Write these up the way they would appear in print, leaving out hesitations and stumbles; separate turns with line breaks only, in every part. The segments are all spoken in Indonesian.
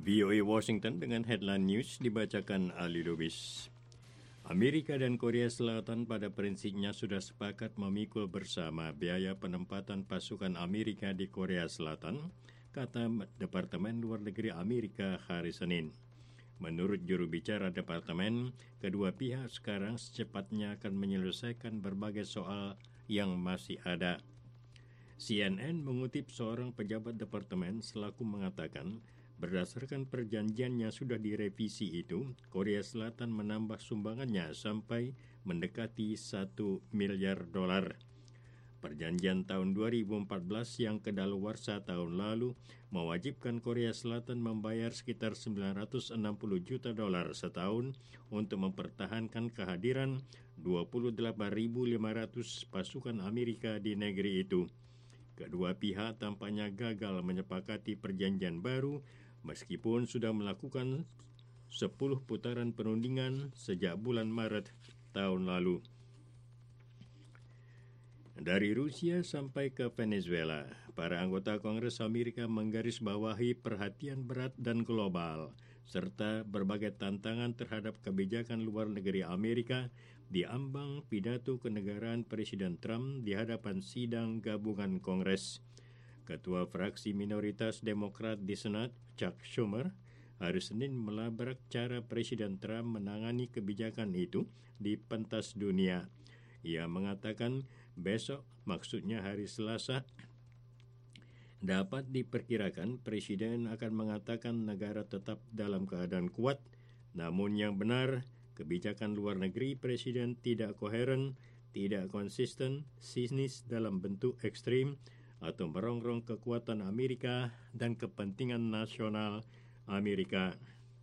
VOA Washington dengan headline news dibacakan Ali Lubis. Amerika dan Korea Selatan pada prinsipnya sudah sepakat memikul bersama biaya penempatan pasukan Amerika di Korea Selatan, kata Departemen Luar Negeri Amerika hari Senin. Menurut juru bicara Departemen, kedua pihak sekarang secepatnya akan menyelesaikan berbagai soal yang masih ada. CNN mengutip seorang pejabat departemen selaku mengatakan, berdasarkan perjanjian yang sudah direvisi itu, Korea Selatan menambah sumbangannya sampai mendekati $1 miliar. Perjanjian tahun 2014 yang kedaluarsa tahun lalu mewajibkan Korea Selatan membayar sekitar $960 juta setahun untuk mempertahankan kehadiran 28.500 pasukan Amerika di negeri itu. Kedua pihak tampaknya gagal menyepakati perjanjian baru meskipun sudah melakukan 10 putaran perundingan sejak bulan Maret tahun lalu. Dari Rusia sampai ke Venezuela, para anggota Kongres Amerika menggarisbawahi perhatian berat dan global, serta berbagai tantangan terhadap kebijakan luar negeri Amerika di ambang pidato kenegaraan Presiden Trump di hadapan sidang gabungan Kongres. Ketua fraksi minoritas Demokrat di Senat, Chuck Schumer, hari Senin melabrak cara Presiden Trump menangani kebijakan itu di pentas dunia. Ia mengatakan besok, maksudnya hari Selasa, dapat diperkirakan Presiden akan mengatakan negara tetap dalam keadaan kuat, namun yang benar, kebijakan luar negeri Presiden tidak koheren, tidak konsisten, sinis dalam bentuk ekstrim, atau merongrong kekuatan Amerika dan kepentingan nasional Amerika.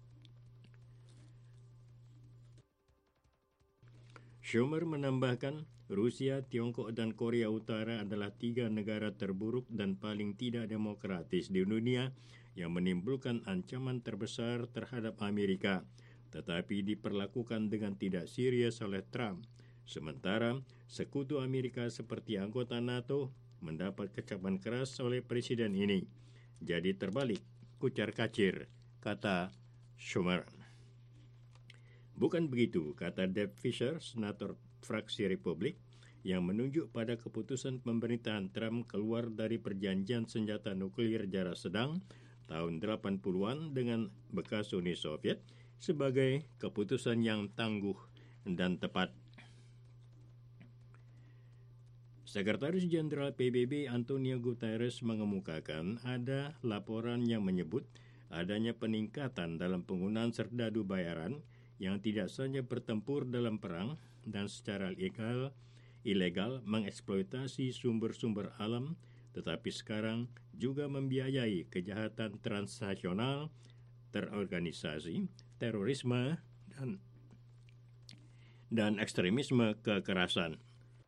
Schumer menambahkan, Rusia, Tiongkok, dan Korea Utara adalah 3 negara terburuk dan paling tidak demokratis di dunia yang menimbulkan ancaman terbesar terhadap Amerika, tetapi diperlakukan dengan tidak serius oleh Trump. Sementara, sekutu Amerika seperti anggota NATO mendapat kecapan keras oleh presiden ini. Jadi terbalik, kucar-kacir, kata Schumer. Bukan begitu, kata Deb Fisher, senator fraksi Republik, yang menunjuk pada keputusan pemerintahan Trump keluar dari perjanjian senjata nuklir jarak sedang tahun 80-an dengan bekas Uni Soviet sebagai keputusan yang tangguh dan tepat. Sekretaris Jenderal PBB Antonio Guterres mengemukakan ada laporan yang menyebut adanya peningkatan dalam penggunaan serdadu bayaran yang tidak saja bertempur dalam perang dan secara ilegal mengeksploitasi sumber-sumber alam, tetapi sekarang juga membiayai kejahatan transnasional, terorganisasi, terorisme, dan ekstremisme kekerasan.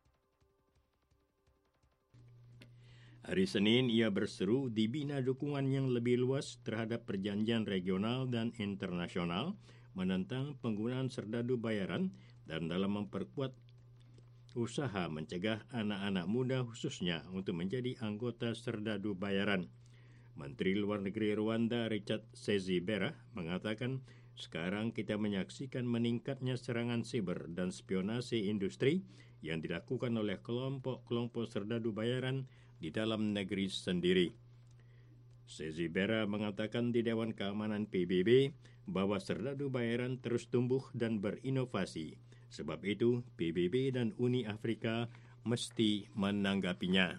Hari Senin, ia berseru dibina dukungan yang lebih luas terhadap perjanjian regional dan internasional menentang penggunaan serdadu bayaran dan dalam memperkuat usaha mencegah anak-anak muda khususnya untuk menjadi anggota serdadu bayaran. Menteri Luar Negeri Rwanda Richard Sezibera mengatakan, sekarang kita menyaksikan meningkatnya serangan siber dan spionase industri yang dilakukan oleh kelompok-kelompok serdadu bayaran di dalam negeri sendiri. Sezibera mengatakan di Dewan Keamanan PBB bahwa serdadu bayaran terus tumbuh dan berinovasi. Sebab itu, PBB dan Uni Afrika mesti menanggapinya.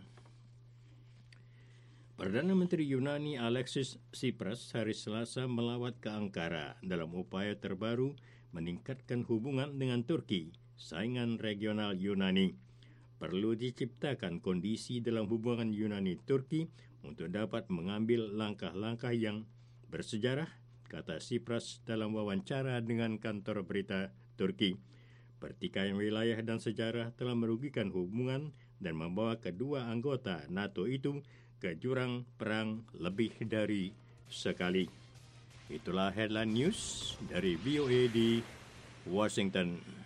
Perdana Menteri Yunani Alexis Tsipras hari Selasa melawat ke Ankara dalam upaya terbaru meningkatkan hubungan dengan Turki, saingan regional Yunani. Perlu diciptakan kondisi dalam hubungan Yunani-Turki untuk dapat mengambil langkah-langkah yang bersejarah, kata Tsipras dalam wawancara dengan kantor berita Turki. Pertikaian wilayah dan sejarah telah merugikan hubungan dan membawa kedua anggota NATO itu ke jurang perang lebih dari sekali. Itulah headline news dari VOA di Washington.